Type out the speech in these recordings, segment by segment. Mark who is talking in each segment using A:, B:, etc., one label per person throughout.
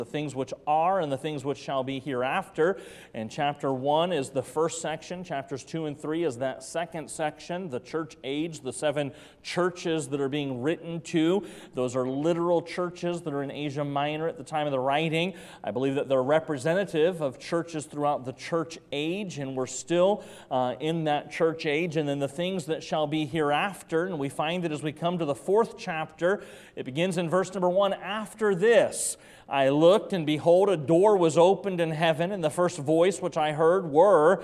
A: the things which are and the things which shall be hereafter. And chapter 1 is the first section. Chapters 2 and 3 is that second section, the church age, the 7 churches that are being written to. Those are literal churches that are in Asia Minor at the time of the writing. I believe that they're representative of churches throughout the church age, and we're still in that church age. And then the things that shall be hereafter, and we find that as we come to the 4th chapter, it begins in verse number 1, "After this, I looked, and behold, a door was opened in heaven, and the first voice which I heard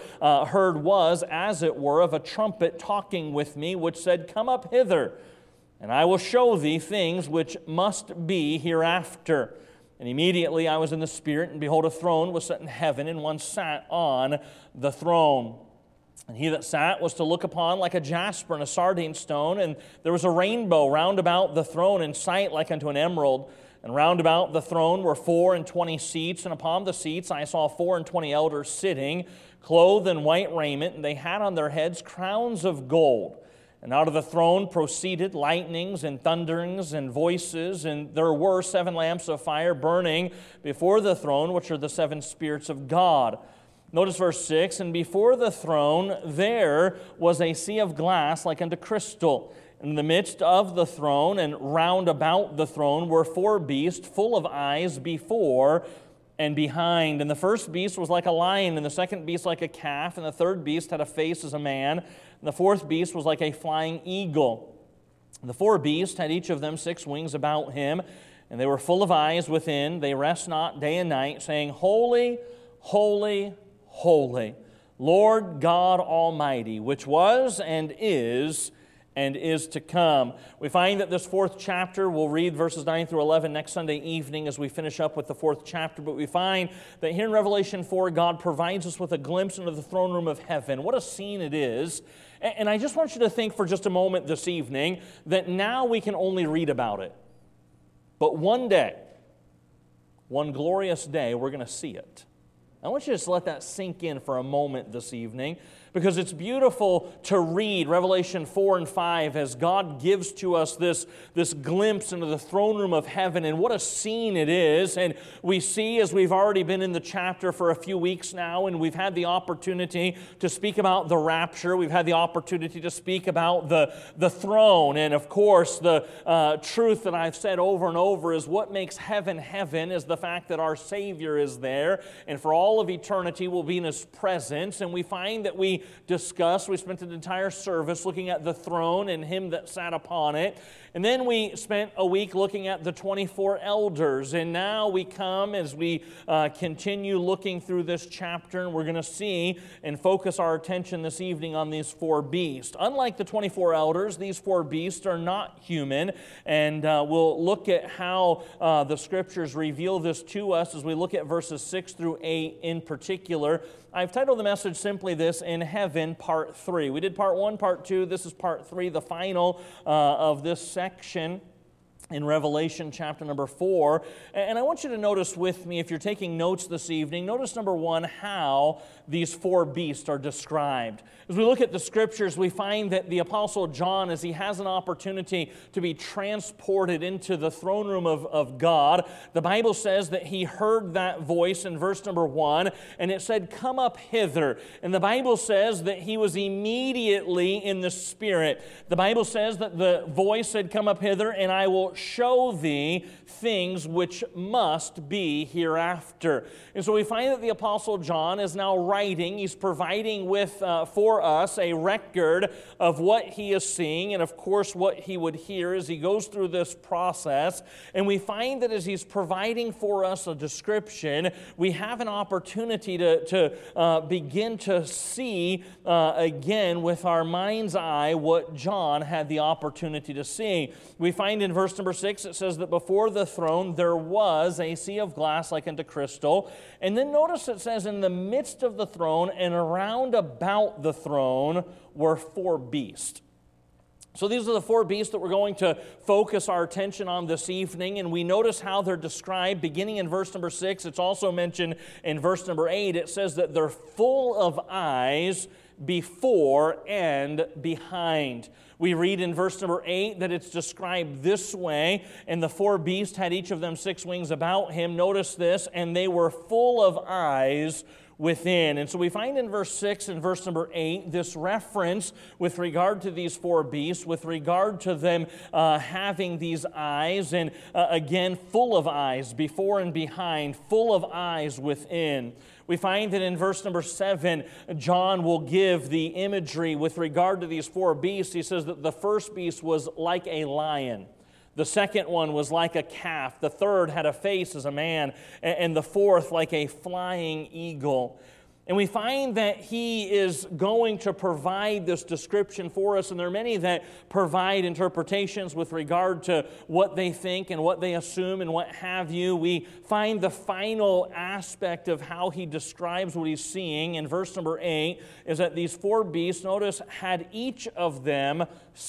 A: was, as it were, of a trumpet talking with me, which said, Come up hither, and I will show thee things which must be hereafter. And immediately I was in the Spirit, and behold, a throne was set in heaven, and one sat on the throne. And he that sat was to look upon like a jasper and a sardine stone, and there was a rainbow round about the throne in sight like unto an emerald. And round about the throne were 24 seats, and upon the seats I saw 24 elders sitting, clothed in white raiment, and they had on their heads crowns of gold. And out of the throne proceeded lightnings and thunderings and voices, and there were 7 lamps of fire burning before the throne, which are the 7 spirits of God." Notice verse 6, "And before the throne there was a sea of glass like unto crystal. In the midst of the throne and round about the throne were 4 beasts full of eyes before and behind. And the first beast was like a lion, and the second beast like a calf, and the third beast had a face as a man, and the fourth beast was like a flying eagle. The 4 beasts had each of them 6 wings about him, and they were full of eyes within. They rest not day and night, saying, Holy, holy, holy, Lord God Almighty, which was and is to come." We find that this 4th chapter, we'll read verses 9 through 11 next Sunday evening as we finish up with the 4th chapter, but we find that here in Revelation 4, God provides us with a glimpse into the throne room of heaven. What a scene it is. And I just want you to think for just a moment this evening that now we can only read about it. But one day, one glorious day, we're going to see it. I want you to just let that sink in for a moment this evening, because it's beautiful to read Revelation 4 and 5 as God gives to us this glimpse into the throne room of heaven, and what a scene it is. And we see, as we've already been in the chapter for a few weeks now, and we've had the opportunity to speak about the rapture, we've had the opportunity to speak about the throne, and of course the truth that I've said over and over is what makes heaven heaven is the fact that our Savior is there, and for all of eternity will be in His presence. And we find that we spent an entire service looking at the throne and Him that sat upon it. And then we spent a week looking at the 24 elders. And now we come as we continue looking through this chapter, and we're going to see and focus our attention this evening on these 4 beasts. Unlike the 24 elders, these 4 beasts are not human. And we'll look at how the Scriptures reveal this to us as we look at verses 6 through 8 in particular. I've titled the message simply this, In Heaven, Part 3. We did Part 1, Part 2. This is Part 3, the final of this section in Revelation chapter number 4. And I want you to notice with me, if you're taking notes this evening, notice number 1, how these 4 beasts are described. As we look at the Scriptures, we find that the Apostle John, as he has an opportunity to be transported into the throne room of God, the Bible says that he heard that voice in verse number 1, and it said, Come up hither. And the Bible says that he was immediately in the Spirit. The Bible says that the voice said, Come up hither, and I will show thee things which must be hereafter. And so we find that the Apostle John is now writing. He's providing for us a record of what he is seeing, and of course what he would hear as he goes through this process. And we find that as he's providing for us a description, we have an opportunity to begin to see again with our mind's eye what John had the opportunity to see. We find in verse number 6, it says that before the throne there was a sea of glass like unto crystal. And then notice it says in the midst of the throne and around about the throne were 4 beasts. So these are the 4 beasts that we're going to focus our attention on this evening, and we notice how they're described beginning in verse number 6. It's also mentioned in verse number 8. It says that they're full of eyes before and behind. We read in verse number 8 that it's described this way, and the four beasts had each of them 6 wings about him. Notice this, and they were full of eyes within. And so we find in verse 6 and verse number 8 this reference with regard to these four beasts, with regard to them having these eyes, and again, full of eyes, before and behind, full of eyes within. We find that in verse number 7, John will give the imagery with regard to these four beasts. He says that the first beast was like a lion. The second one was like a calf. The third had a face as a man. And the fourth like a flying eagle. And we find that he is going to provide this description for us, and there are many that provide interpretations with regard to what they think and what they assume and what have you. We find the final aspect of how he describes what he's seeing in verse number 8 is that these four beasts, notice, had each of them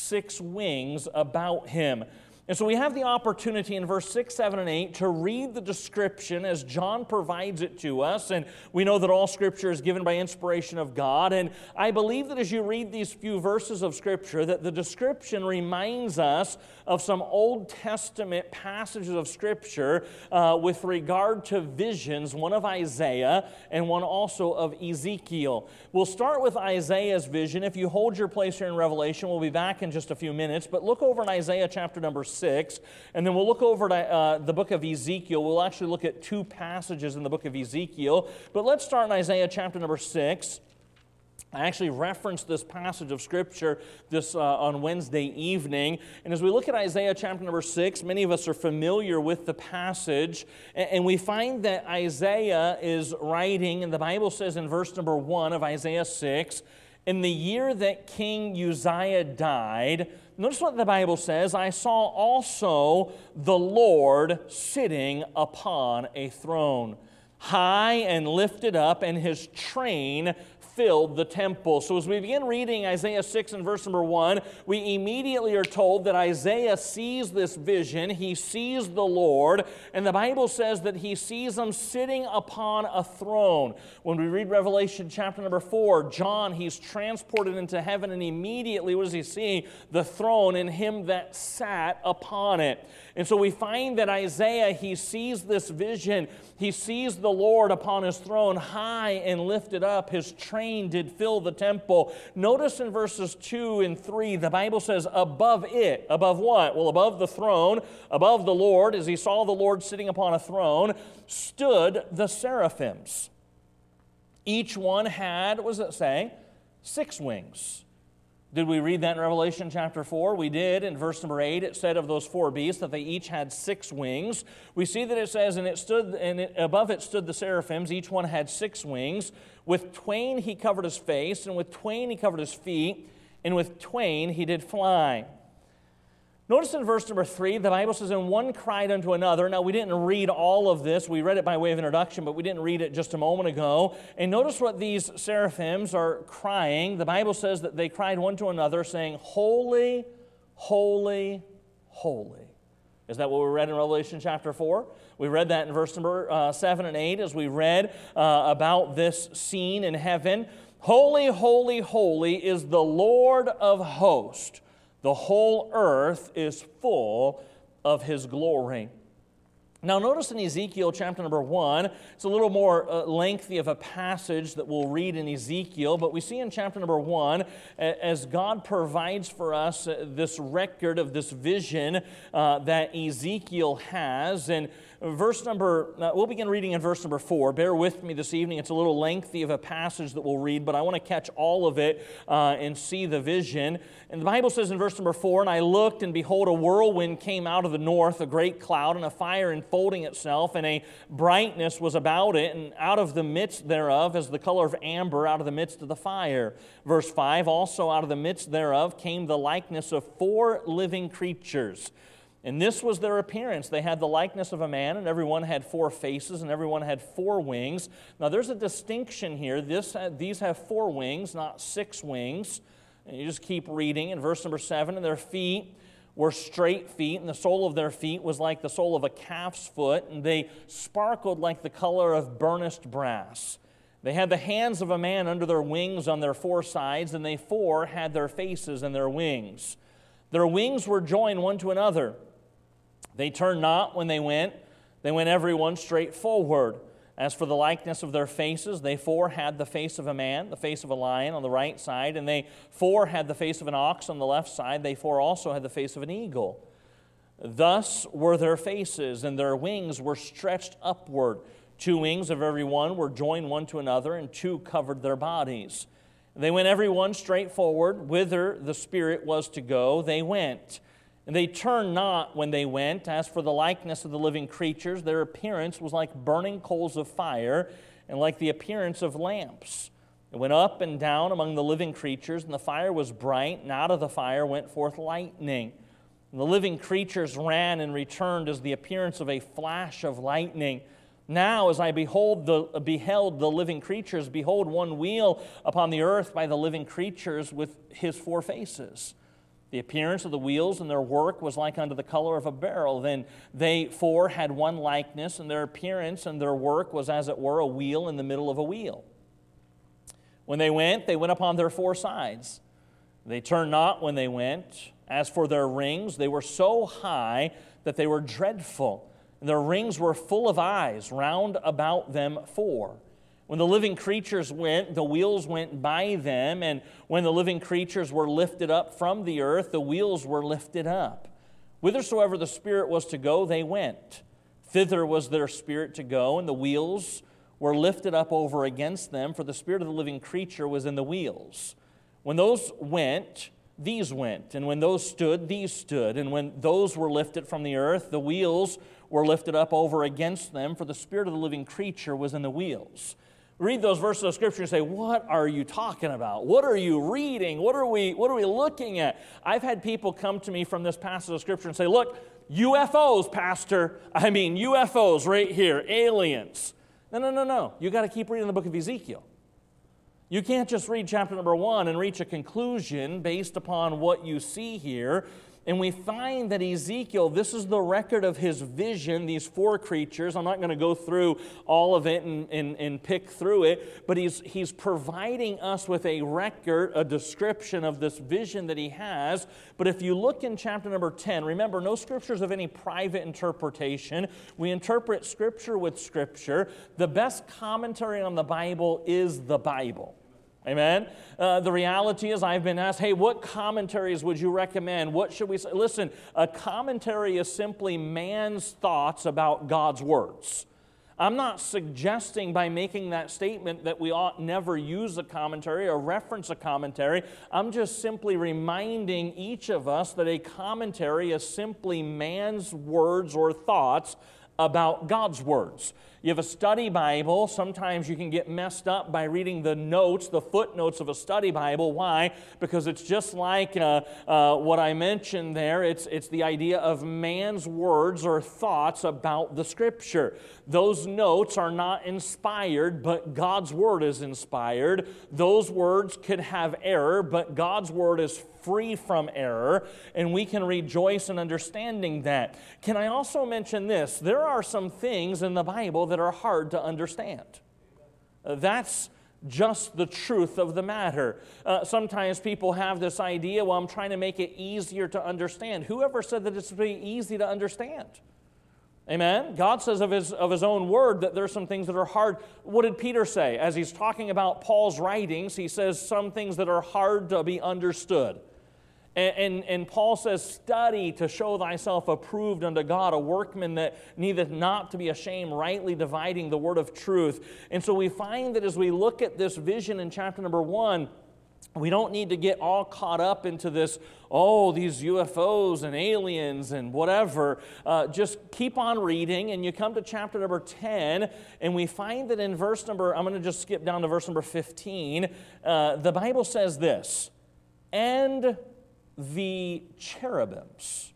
A: 6 wings about him. And so we have the opportunity in verse 6, 7, and 8 to read the description as John provides it to us. And we know that all Scripture is given by inspiration of God. And I believe that as you read these few verses of Scripture, that the description reminds us of some Old Testament passages of Scripture with regard to visions, one of Isaiah and one also of Ezekiel. We'll start with Isaiah's vision. If you hold your place here in Revelation, we'll be back in just a few minutes. But look over in Isaiah chapter number 6, and then we'll look over to the book of Ezekiel. We'll actually look at 2 passages in the book of Ezekiel. But let's start in Isaiah chapter number 6. I actually referenced this passage of Scripture on Wednesday evening. And as we look at Isaiah chapter number 6, many of us are familiar with the passage. And we find that Isaiah is writing, and the Bible says in verse number 1 of Isaiah 6, in the year that King Uzziah died, notice what the Bible says, I saw also the Lord sitting upon a throne, high and lifted up, and his train filled the temple. So as we begin reading Isaiah 6 and verse number 1, we immediately are told that Isaiah sees this vision. He sees the Lord, and the Bible says that he sees him sitting upon a throne. When we read Revelation chapter number 4, John, he's transported into heaven, and immediately what does he see? The throne and him that sat upon it. And so we find that Isaiah, he sees this vision. He sees the Lord upon his throne, high and lifted up. His train did fill the temple. Notice in verses 2 and 3, the Bible says, above it. Above what? Well, above the throne, above the Lord, as he saw the Lord sitting upon a throne, stood the seraphims. Each one had, what does it say? 6 wings. Did we read that in Revelation chapter 4? We did. In verse number 8, it said of those 4 beasts that they each had 6 wings. We see that it says, above it stood the seraphims. Each one had 6 wings. With twain he covered his face, and with twain he covered his feet, and with twain he did fly. Notice in verse number 3, the Bible says, and one cried unto another. Now, we didn't read all of this. We read it by way of introduction, but we didn't read it just a moment ago. And notice what these seraphims are crying. The Bible says that they cried one to another, saying, Holy, holy, holy. Is that what we read in Revelation chapter 4? We read that in verse number 7 and 8 as we read about this scene in heaven. Holy, holy, holy is the Lord of hosts. The whole earth is full of his glory. Now notice in Ezekiel chapter number 1, it's a little more lengthy of a passage that we'll read in Ezekiel, but we see in chapter number 1, as God provides for us this record of this vision that Ezekiel has, and we'll begin reading in verse number 4. Bear with me this evening. It's a little lengthy of a passage that we'll read, but I want to catch all of it and see the vision. And the Bible says in verse number 4, and I looked, and behold, a whirlwind came out of the north, a great cloud, and a fire enfolding itself, and a brightness was about it, and out of the midst thereof as the color of amber out of the midst of the fire. Verse 5, also out of the midst thereof came the likeness of 4 living creatures. And this was their appearance. They had the likeness of a man, and everyone had 4 faces, and everyone had 4 wings. Now, there's a distinction here. These have 4 wings, not 6 wings. And you just keep reading in verse number 7, and their feet were straight feet, and the sole of their feet was like the sole of a calf's foot, and they sparkled like the color of burnished brass. They had the hands of a man under their wings on their four sides, and they four had their faces and their wings. Their wings were joined one to another. They turned not when they went every one straight forward. As for the likeness of their faces, they four had the face of a man, the face of a lion on the right side, and they four had the face of an ox on the left side. They four also had the face of an eagle. Thus were their faces, and their wings were stretched upward. 2 wings of every one were joined one to another, and 2 covered their bodies. They went every one straight forward, whither the Spirit was to go, they went. And they turned not when they went. As for the likeness of the living creatures, their appearance was like burning coals of fire, and like the appearance of lamps. It went up and down among the living creatures, and the fire was bright, and out of the fire went forth lightning. And the living creatures ran and returned as the appearance of a flash of lightning. Now, as I beheld the living creatures, behold, one wheel upon the earth by the living creatures with his 4 faces. The appearance of the wheels and their work was like unto the color of a beryl. Then they 4 had one likeness, and their appearance and their work was as it were a wheel in the middle of a wheel. When they went upon their 4 sides. They turned not when they went. As for their rings, they were so high that they were dreadful. And their rings were full of eyes round about them 4. When the living creatures went, the wheels went by them, and when the living creatures were lifted up from the earth, the wheels were lifted up. Whithersoever the Spirit was to go, they went. Thither was their spirit to go, and the wheels were lifted up over against them, for the spirit of the living creature was in the wheels. When those went, these went, and when those stood, these stood, and when those were lifted from the earth, the wheels were lifted up over against them, for the spirit of the living creature was in the wheels. Read those verses of Scripture and say, what are you talking about? What are you reading? What are we looking at? I've had people come to me from this passage of Scripture and say, look, UFOs, Pastor. I mean, UFOs right here, aliens. No. You got to keep reading the book of Ezekiel. You can't just read chapter number 1 and reach a conclusion based upon what you see here. And we find that Ezekiel, this is the record of his vision, these 4 creatures. I'm not going to go through all of it and pick through it, but he's providing us with a record, a description of this vision that he has. But if you look in chapter number 10, remember, no scriptures of any private interpretation. We interpret Scripture with Scripture. The best commentary on the Bible is the Bible. Amen? The reality is I've been asked, hey, what commentaries would you recommend? What should we say? Listen, a commentary is simply man's thoughts about God's words. I'm not suggesting by making that statement that we ought never use a commentary or reference a commentary. I'm just simply reminding each of us that a commentary is simply man's words or thoughts about God's words. You have a study Bible. Sometimes you can get messed up by reading the notes, the footnotes of a study Bible. Why? Because it's just like what I mentioned there. It's the idea of man's words or thoughts about the Scripture. Those notes are not inspired, but God's Word is inspired. Those words could have error, but God's Word is free from error, and we can rejoice in understanding that. Can I also mention this? There are some things in the Bible that are hard to understand. That's just the truth of the matter. Sometimes people have this idea, well, I'm trying to make it easier to understand. Whoever said that it's really easy to understand? Amen? God says of his own word that there's some things that are hard. What did Peter say? As he's talking about Paul's writings, he says some things that are hard to be understood. And Paul says, study to show thyself approved unto God, a workman that needeth not to be ashamed, rightly dividing the word of truth. And so we find that as we look at this vision in chapter number 1, we don't need to get all caught up into this, these UFOs and aliens and whatever. Just keep on reading, and you come to chapter number 10, and we find that in verse number, I'm going to just skip down to verse number 15, the Bible says this, and the cherubims.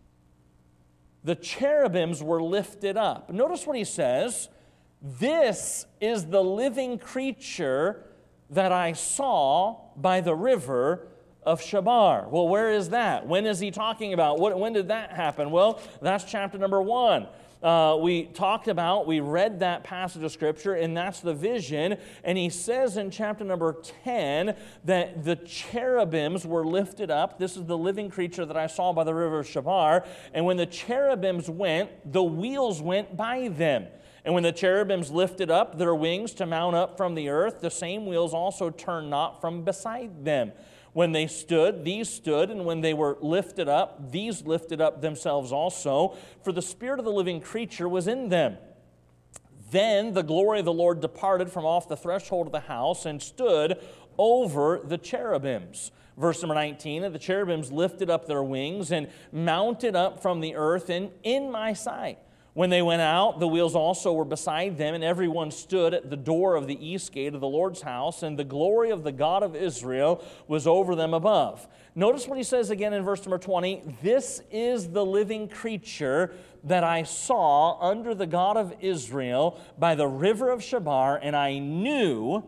A: The cherubims were lifted up. Notice what he says, this is the living creature that I saw by the river of Chebar. Well, where is that? When is he talking about? When did that happen? Well, that's chapter number 1. we read that passage of Scripture, and that's the vision. And he says in chapter number 10 that the cherubims were lifted up. This is the living creature that I saw by the river of Chebar. And when the cherubims went, the wheels went by them. And when the cherubims lifted up their wings to mount up from the earth, the same wheels also turned not from beside them. When they stood, these stood, and when they were lifted up, these lifted up themselves also, for the spirit of the living creature was in them. Then the glory of the Lord departed from off the threshold of the house and stood over the cherubims. Verse number 19, and the cherubims lifted up their wings and mounted up from the earth and in my sight. When they went out, the wheels also were beside them, and everyone stood at the door of the east gate of the Lord's house, and the glory of the God of Israel was over them above. Notice what he says again in verse number 20, this is the living creature that I saw under the God of Israel by the river of Chebar, and I knew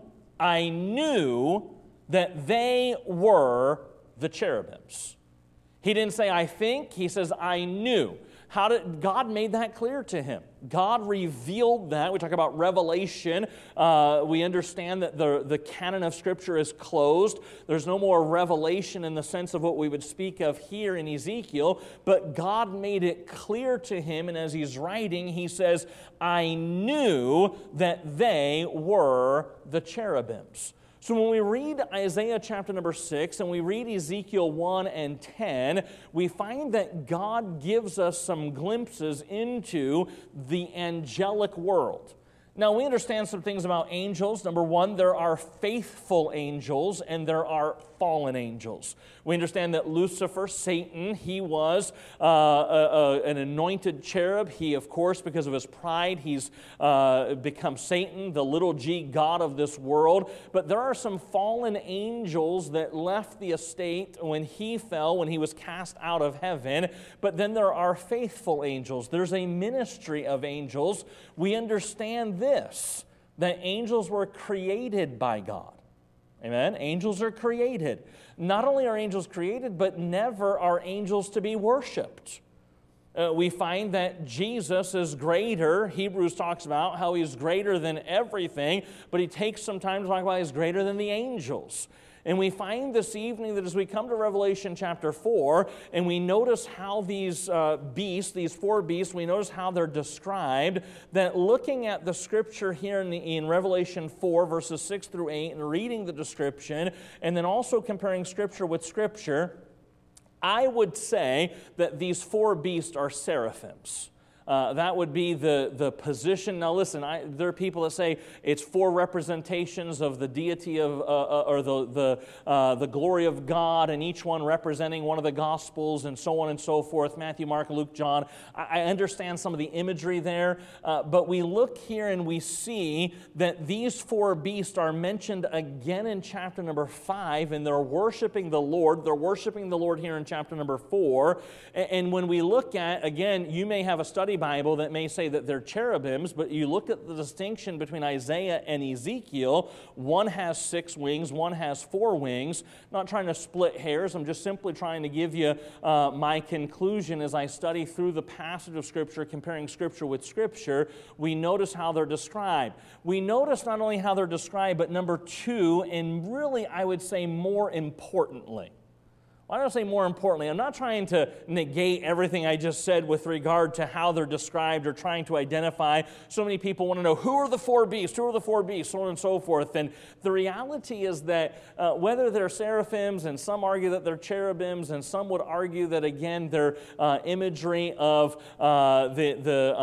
A: that they were the cherubims. He didn't say, I think, he says, I knew. God made that clear to him. God revealed that. We talk about revelation. We understand that the canon of Scripture is closed. There's no more revelation in the sense of what we would speak of here in Ezekiel, but God made it clear to him, and as he's writing, he says, I knew that they were the cherubims. So when we read Isaiah chapter number 6 and we read Ezekiel 1 and 10, we find that God gives us some glimpses into the angelic world. Now, we understand some things about angels. Number one, there are faithful angels and there are fallen angels. We understand that Lucifer, Satan, he was an anointed cherub. He, of course, because of his pride, he's become Satan, the little g god of this world. But there are some fallen angels that left the estate when he fell, when he was cast out of heaven. But then there are faithful angels. There's a ministry of angels. We understand this, that angels were created by God. Amen? Angels are created. Not only are angels created, but never are angels to be worshipped. We find that Jesus is greater. Hebrews talks about how he's greater than everything, but he takes some time to talk about he's greater than the angels. And we find this evening that as we come to Revelation chapter 4, and we notice how these beasts, these four beasts, we notice how they're described, that looking at the Scripture here in Revelation 4, verses 6 through 8, and reading the description, and then also comparing Scripture with Scripture, I would say that these four beasts are seraphims. That would be the position. Now listen, there are people that say it's four representations of the deity of, or the glory of God, and each one representing one of the Gospels and so on and so forth, Matthew, Mark, Luke, John. I understand some of the imagery there, but we look here and we see that these four beasts are mentioned again in chapter number 5, and they're worshiping the Lord. They're worshiping the Lord here in chapter number 4. And when we look at, again, you may have a study Bible that may say that they're cherubims, but you look at the distinction between Isaiah and Ezekiel. One has 6 wings, one has 4 wings. I'm not trying to split hairs. I'm just simply trying to give you my conclusion as I study through the passage of Scripture, comparing Scripture with Scripture. We notice how they're described. We notice not only how they're described, but number 2, and really I would say more importantly. Why do I say more importantly? I'm not trying to negate everything I just said with regard to how they're described or trying to identify. So many people want to know, who are the four beasts? Who are the four beasts? So on and so forth. And the reality is that whether they're seraphims, and some argue that they're cherubims, and some would argue that, again, they're imagery of the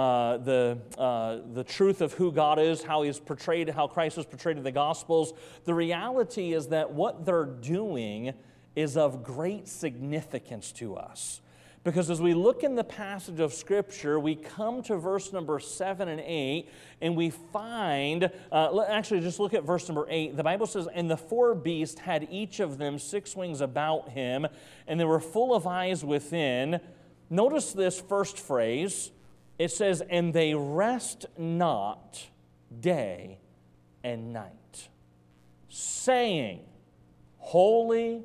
A: truth of who God is, how He's portrayed, how Christ is portrayed in the Gospels. The reality is that what they're doing is of great significance to us. Because as we look in the passage of Scripture, we come to verse number 7 and 8, and we find, actually just look at verse number 8. The Bible says, and the 4 beasts had each of them 6 wings about him, and they were full of eyes within. Notice this first phrase. It says, and they rest not day and night, saying, Holy,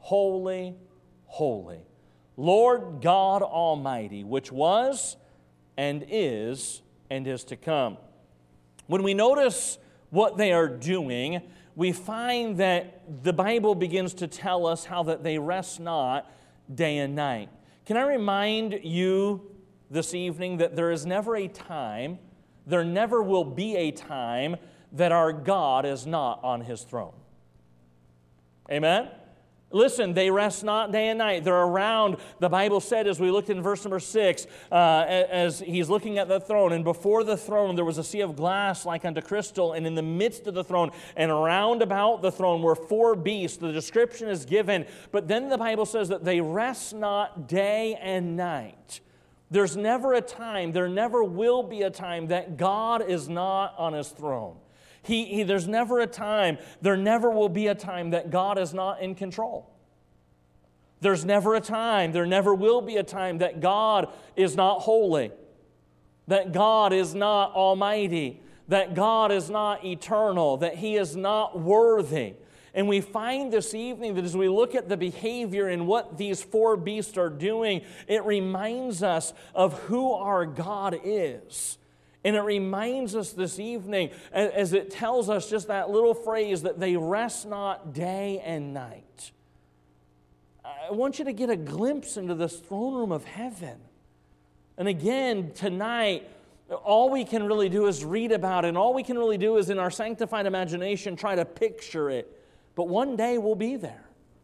A: holy, holy, Lord God Almighty, which was, and is to come. When we notice what they are doing, we find that the Bible begins to tell us how that they rest not day and night. Can I remind you this evening that there is never a time, there never will be a time that our God is not on His throne. Amen? Listen, they rest not day and night. They're around, the Bible said, as we looked in verse number 6, as he's looking at the throne, and before the throne there was a sea of glass like unto crystal, and in the midst of the throne and round about the throne were 4 beasts. The description is given, but then the Bible says that they rest not day and night. There's never a time, there never will be a time that God is not on His throne. There's never a time, there never will be a time that God is not in control. There's never a time, there never will be a time that God is not holy, that God is not almighty, that God is not eternal, that He is not worthy. And we find this evening that as we look at the behavior and what these 4 beasts are doing, it reminds us of who our God is. And it reminds us this evening, as it tells us just that little phrase, that they rest not day and night. I want you to get a glimpse into this throne room of heaven. And again, tonight, all we can really do is read about it, and all we can really do is in our sanctified imagination try to picture it. But one day we'll be there.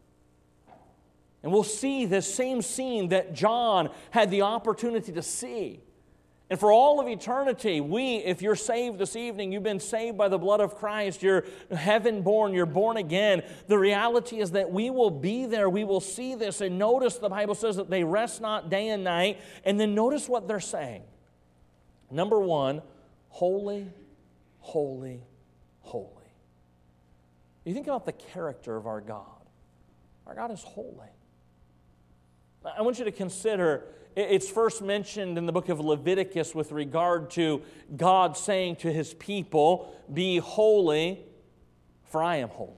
A: And we'll see this same scene that John had the opportunity to see. And for all of eternity, if you're saved this evening, you've been saved by the blood of Christ, you're heaven-born, you're born again. The reality is that we will be there, we will see this. And notice the Bible says that they rest not day and night. And then notice what they're saying. Number 1, holy, holy, holy. You think about the character of our God. Our God is holy. I want you to consider, it's first mentioned in the book of Leviticus with regard to God saying to His people, "Be holy, for I am holy."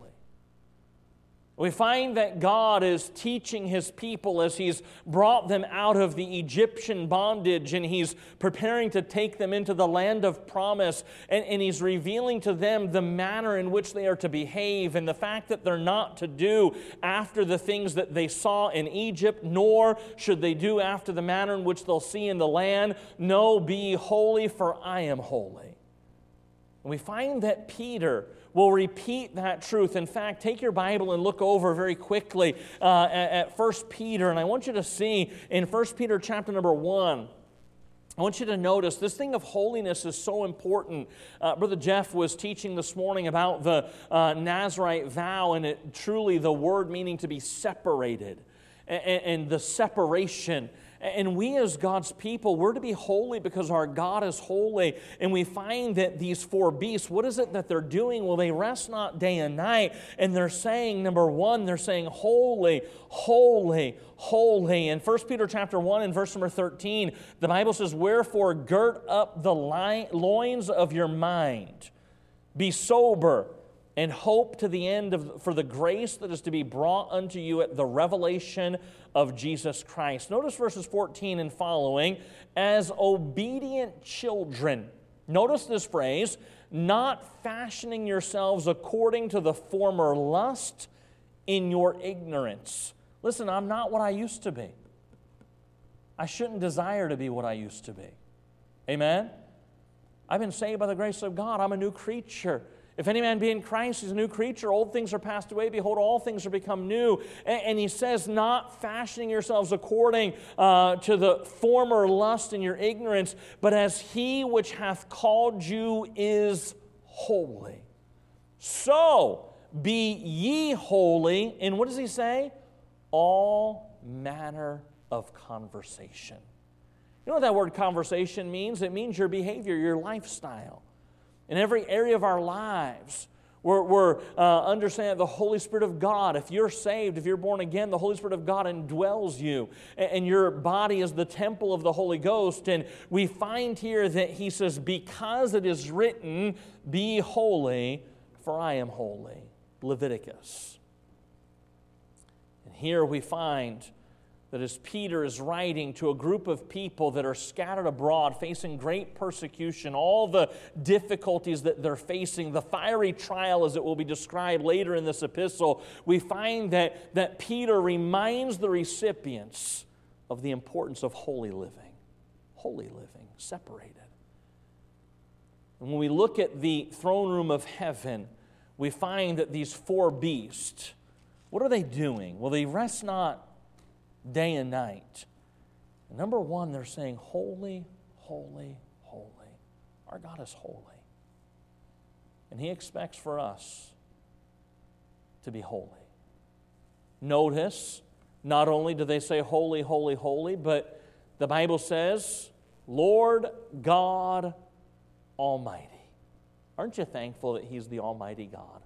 A: We find that God is teaching His people as He's brought them out of the Egyptian bondage, and He's preparing to take them into the land of promise, and He's revealing to them the manner in which they are to behave and the fact that they're not to do after the things that they saw in Egypt, nor should they do after the manner in which they'll see in the land. No, be holy, for I am holy. And we find that Peter will repeat that truth. In fact, take your Bible and look over very quickly at 1 Peter. And I want you to see in 1 Peter chapter number 1, I want you to notice this thing of holiness is so important. Brother Jeff was teaching this morning about the Nazirite vow, and it truly the word meaning to be separated and the separation. And we as God's people, we're to be holy because our God is holy. And we find that these 4 beasts, what is it that they're doing? Well, they rest not day and night. And they're saying, number 1, they're saying, holy, holy, holy. In 1 Peter chapter 1 and verse number 13, the Bible says, "Wherefore gird up the loins of your mind. Be sober, and hope to the end for the grace that is to be brought unto you at the revelation of Jesus Christ." Notice verses 14 and following. "As obedient children," notice this phrase, "not fashioning yourselves according to the former lust in your ignorance." Listen, I'm not what I used to be. I shouldn't desire to be what I used to be. Amen? I've been saved by the grace of God. I'm a new creature. If any man be in Christ, he's a new creature. Old things are passed away. Behold, all things are become new. And he says, not fashioning yourselves according to the former lust in your ignorance, but as He which hath called you is holy. So be ye holy. And what does he say? All manner of conversation. You know what that word conversation means? It means your behavior, your lifestyle. In every area of our lives, we're understanding the Holy Spirit of God. If you're saved, if you're born again, the Holy Spirit of God indwells you. And your body is the temple of the Holy Ghost. And we find here that he says, because it is written, be holy, for I am holy. Leviticus. And here we find that as Peter is writing to a group of people that are scattered abroad, facing great persecution, all the difficulties that they're facing, the fiery trial as it will be described later in this epistle, we find that Peter reminds the recipients of the importance of holy living, separated. And when we look at the throne room of heaven, we find that these four beasts, what are they doing? Well, they rest not day and night. And number one, they're saying, holy, holy, holy. Our God is holy. And He expects for us to be holy. Notice, not only do they say holy, holy, holy, but the Bible says, Lord God Almighty. Aren't you thankful that He's the Almighty God?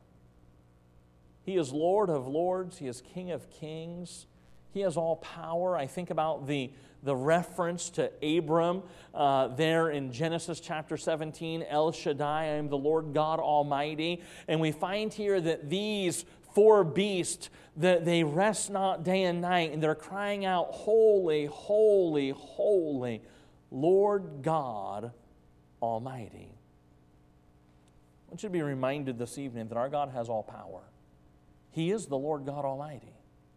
A: He is Lord of lords. He is King of kings. He has all power. I think about the reference to Abram there in Genesis chapter 17, El Shaddai, I am the Lord God Almighty. And we find here that these four beasts, that they rest not day and night, and they're crying out, holy, holy, holy, Lord God Almighty. I want you to be reminded this evening that our God has all power. He is the Lord God Almighty.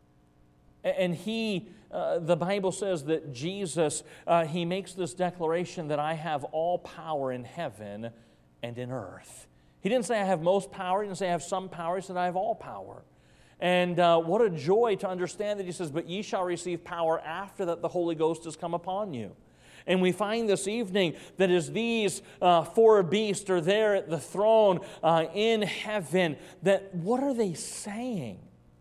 A: And He, the Bible says that Jesus, He makes this declaration that I have all power in heaven and in earth. He didn't say I have most power. He didn't say I have some power. He said I have all power. And what a joy to understand that He says, but ye shall receive power after that the Holy Ghost has come upon you. And we find this evening that as these four beasts are there at the throne in heaven, that what are they saying?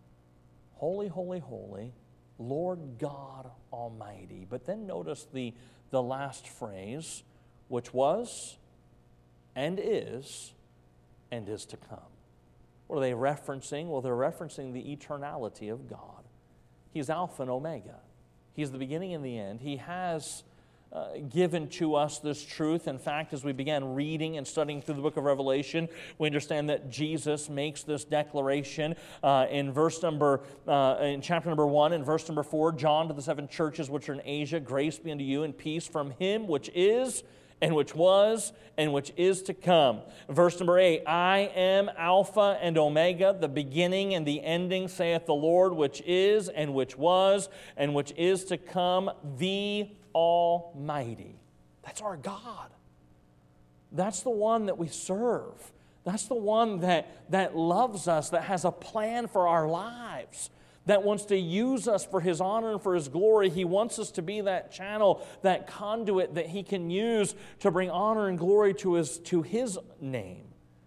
A: Holy, holy, holy, Lord God Almighty. But then notice the last phrase, which was, and is to come. What are they referencing? Well, they're referencing the eternality of God. He's Alpha and Omega. He's the beginning and the end. He has given to us this truth. In fact, as we began reading and studying through the book of Revelation, we understand that Jesus makes this declaration in chapter number 1 and verse number 4, John to the 7 churches which are in Asia, grace be unto you and peace from Him which is, and which was, and which is to come. Verse number 8, I am Alpha and Omega, the beginning and the ending, saith the Lord, which is, and which was, and which is to come, the Almighty. That's our God. That's the one that we serve. That's the one that loves us, that has a plan for our lives, that wants to use us for His honor and for His glory. He wants us to be that channel, that conduit that He can use to bring honor and glory to His name.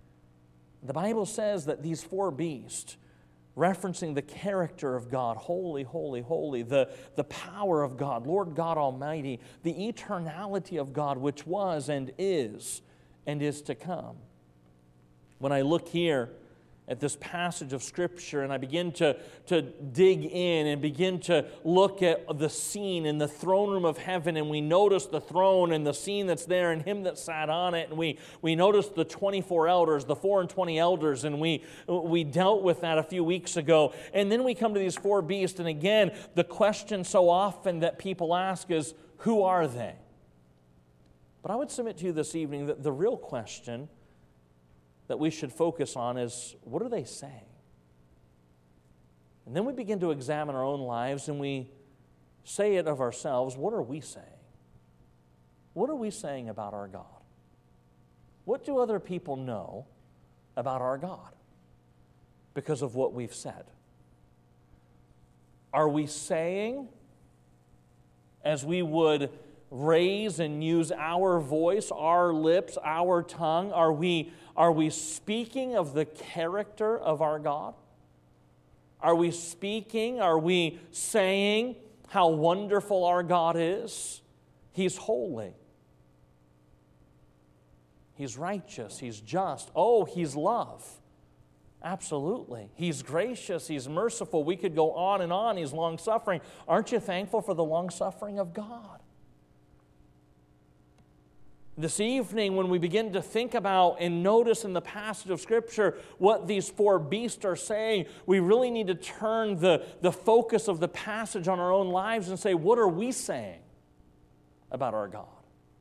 A: The Bible says that these four beasts, referencing the character of God, holy, holy, holy, the power of God, Lord God Almighty, the eternality of God, which was and is to come. When I look here at this passage of Scripture and I begin to dig in and begin to look at the scene in the throne room of heaven, and we notice the throne and the scene that's there and Him that sat on it, and we notice the 24 elders, the 4 and 20 elders, and we dealt with that a few weeks ago. And then we come to these four beasts, and again, the question so often that people ask is, who are they? But I would submit to you this evening that the real question that we should focus on is, what are they saying? And then we begin to examine our own lives and we say it of ourselves, what are we saying? What are we saying about our God? What do other people know about our God because of what we've said? Are we saying, as we would raise and use our voice, our lips, our tongue, are we speaking of the character of our God? Are we saying how wonderful our God is? He's holy. He's righteous. He's just. Oh, He's love. Absolutely. He's gracious. He's merciful. We could go on and on. He's long-suffering. Aren't you thankful for the long-suffering of God? This evening, when we begin to think about and notice in the passage of Scripture what these four beasts are saying, we really need to turn the focus of the passage on our own lives and say, what are we saying about our God?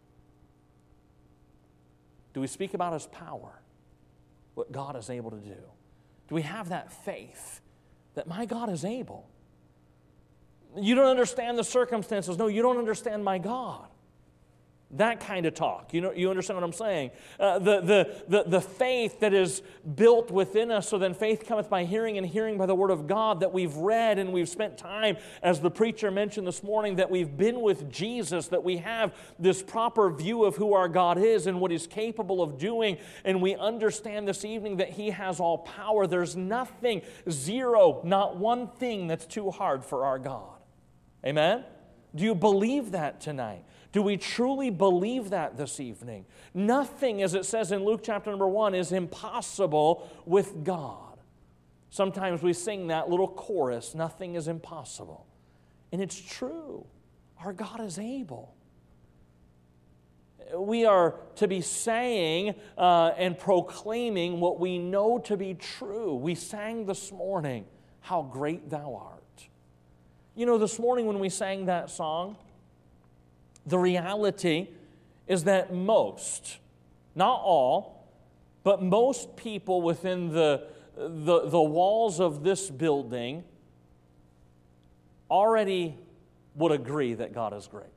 A: Do we speak about His power, what God is able to do? Do we have that faith that my God is able? You don't understand the circumstances. No, you don't understand my God. That kind of talk. You understand what I'm saying? The faith that is built within us, so then faith cometh by hearing, and hearing by the Word of God, that we've read and we've spent time, as the preacher mentioned this morning, that we've been with Jesus, that we have this proper view of who our God is and what He's capable of doing, and we understand this evening that He has all power. There's nothing, zero, not one thing that's too hard for our God. Amen? Do you believe that tonight? Do we truly believe that this evening? Nothing, as it says in Luke chapter number 1, is impossible with God. Sometimes we sing that little chorus, nothing is impossible. And it's true. Our God is able. We are to be saying and proclaiming what we know to be true. We sang this morning, "How great Thou art." You know, this morning when we sang that song, the reality is that most, not all, but most people within the walls of this building already would agree that God is great.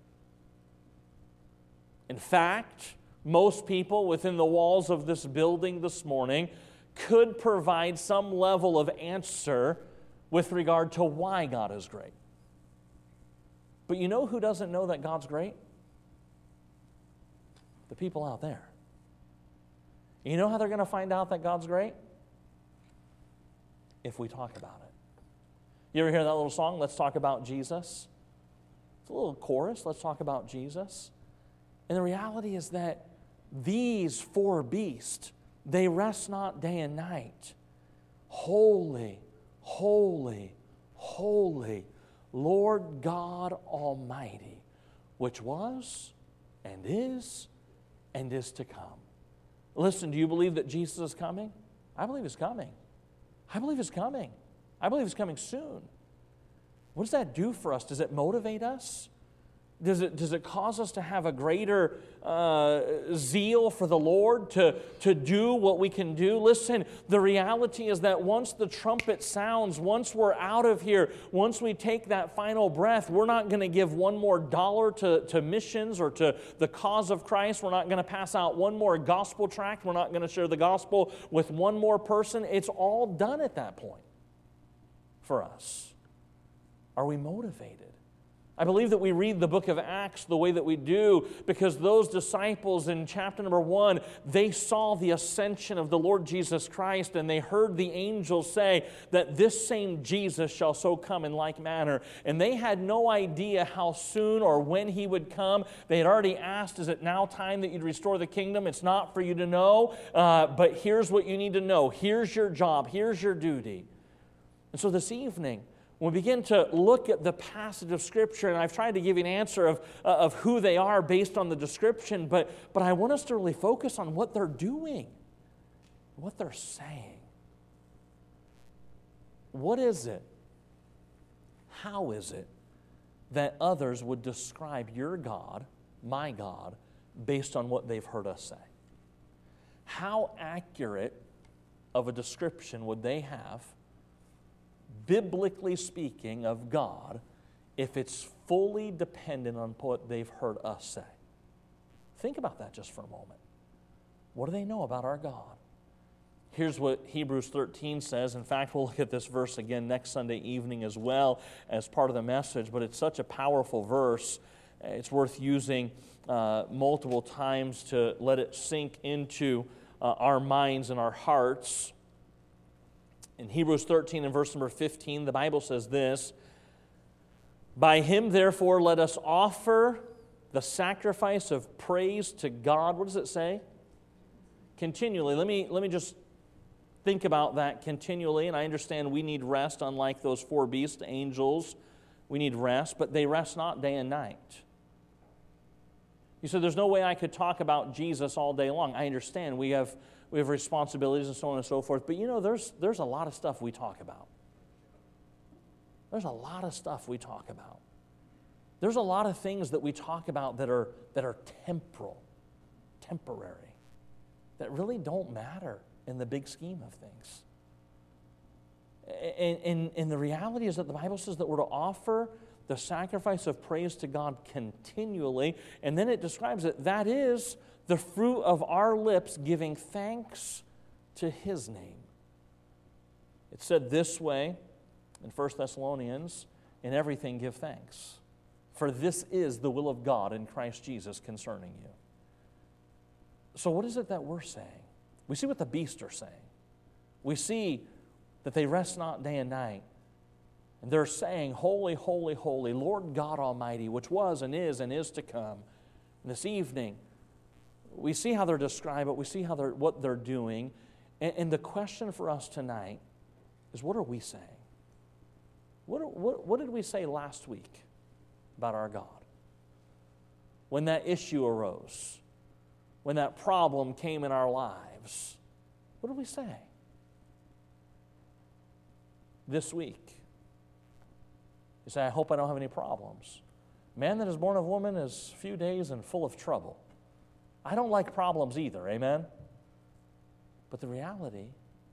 A: In fact, most people within the walls of this building this morning could provide some level of answer with regard to why God is great. But you know who doesn't know that God's great? The people out there. You know how they're going to find out that God's great? If we talk about it. You ever hear that little song, "Let's Talk About Jesus"? It's a little chorus, "Let's talk about Jesus." And the reality is that these four beasts, they rest not day and night. Holy, holy, holy, Lord God Almighty, which was and is to come. Listen, do you believe that Jesus is coming? I believe He's coming. I believe He's coming. I believe He's coming soon. What does that do for us? Does it motivate us? Does it cause us to have a greater zeal for the Lord, to do what we can do? Listen, the reality is that once the trumpet sounds, once we're out of here, once we take that final breath, we're not going to give one more dollar to missions or to the cause of Christ. We're not going to pass out one more gospel tract. We're not going to share the gospel with one more person. It's all done at that point for us. Are we motivated? I believe that we read the book of Acts the way that we do because those disciples in chapter number 1, they saw the ascension of the Lord Jesus Christ, and they heard the angels say that this same Jesus shall so come in like manner. And they had no idea how soon or when He would come. They had already asked, "Is it now time that you'd restore the kingdom?" It's not for you to know, but here's what you need to know. Here's your job. Here's your duty. And so this evening, when we begin to look at the passage of Scripture, and I've tried to give you an answer of who they are based on the description, but I want us to really focus on what they're doing, what they're saying. What is it? How is it that others would describe your God, my God, based on what they've heard us say? How accurate of a description would they have, biblically speaking, of God, if it's fully dependent on what they've heard us say? Think about that just for a moment. What do they know about our God? Here's what Hebrews 13 says. In fact, we'll look at this verse again next Sunday evening as well as part of the message, but it's such a powerful verse. It's worth using multiple times to let it sink into our minds and our hearts. In Hebrews 13 and verse number 15, the Bible says this: "By Him, therefore, let us offer the sacrifice of praise to God." What does it say? Continually. Let me just think about that continually, and I understand we need rest, unlike those four beasts, angels. We need rest, but they rest not day and night. You said, there's no way I could talk about Jesus all day long. I understand we have responsibilities and so on and so forth, but there's a lot of stuff we talk about. There's a lot of stuff we talk about. There's a lot of things that we talk about that are temporal, temporary, that really don't matter in the big scheme of things. And the reality is that the Bible says that we're to offer the sacrifice of praise to God continually, and then it describes it, that is the fruit of our lips giving thanks to His name. It's said this way in 1 Thessalonians, in everything give thanks, for this is the will of God in Christ Jesus concerning you. So what is it that we're saying? We see what the beasts are saying. We see that they rest not day and night. And they're saying, holy, holy, holy, Lord God Almighty, which was and is to come. And this evening, we see how they're described, but we see what they're doing. And the question for us tonight is, what are we saying? What did we say last week about our God? When that issue arose, when that problem came in our lives, what did we say? This week, you say, I hope I don't have any problems. Man that is born of woman is few days and full of trouble. I don't like problems either, amen? But the reality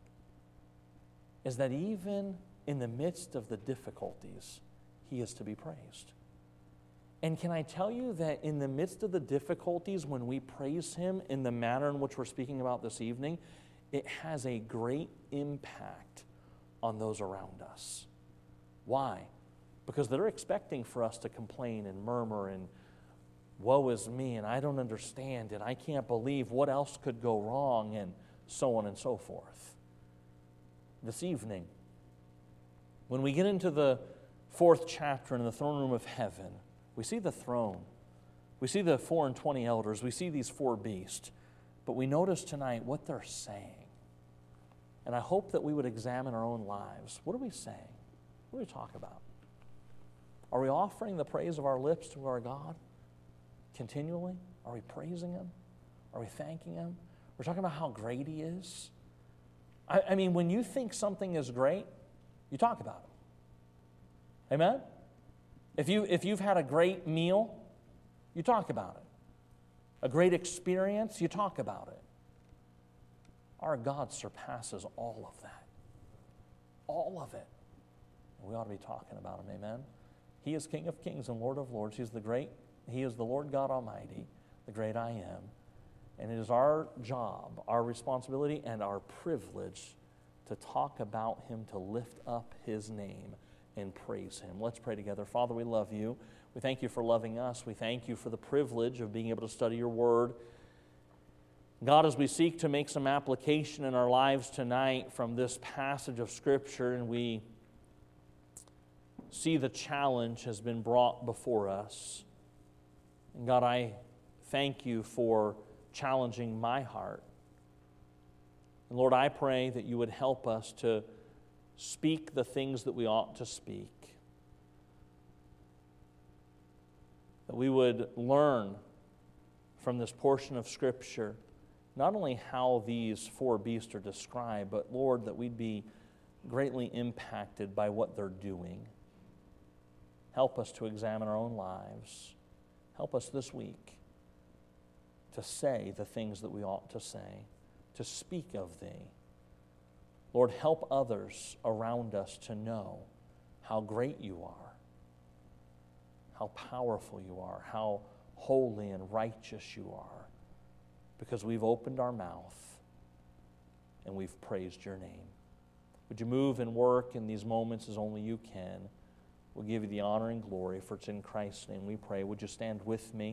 A: is that even in the midst of the difficulties, He is to be praised. And can I tell you that in the midst of the difficulties, when we praise Him in the manner in which we're speaking about this evening, it has a great impact on those around us. Why? Because they're expecting for us to complain and murmur and woe is me, and I don't understand, and I can't believe what else could go wrong, and so on and so forth. This evening, when we get into the 4th chapter in the throne room of heaven, we see the throne. We see the 4 and 20 elders. We see these 4 beasts. But we notice tonight what they're saying. And I hope that we would examine our own lives. What are we saying? What do we talk about? Are we offering the praise of our lips to our God continually? Are we praising Him? Are we thanking Him? We're talking about how great He is. I mean, when you think something is great, you talk about it. Amen? If you've had a great meal, you talk about it. A great experience, you talk about it. Our God surpasses all of that. All of it. And we ought to be talking about Him, amen? He is King of kings and Lord of lords. He is the Lord God Almighty, the great I am. And it is our job, our responsibility, and our privilege to talk about Him, to lift up His name and praise Him. Let's pray together. Father, we love You. We thank You for loving us. We thank You for the privilege of being able to study Your Word. God, as we seek to make some application in our lives tonight from this passage of Scripture, and we see the challenge has been brought before us. And God, I thank You for challenging my heart. And Lord, I pray that You would help us to speak the things that we ought to speak. That we would learn from this portion of Scripture not only how these 4 beasts are described, but Lord, that we'd be greatly impacted by what they're doing. Help us to examine our own lives. Help us this week to say the things that we ought to say, to speak of Thee. Lord, help others around us to know how great You are, how powerful You are, how holy and righteous You are, because we've opened our mouth and we've praised Your name. Would You move and work in these moments as only You can? We'll give You the honor and glory, for it's in Christ's name we pray. Would you stand with me?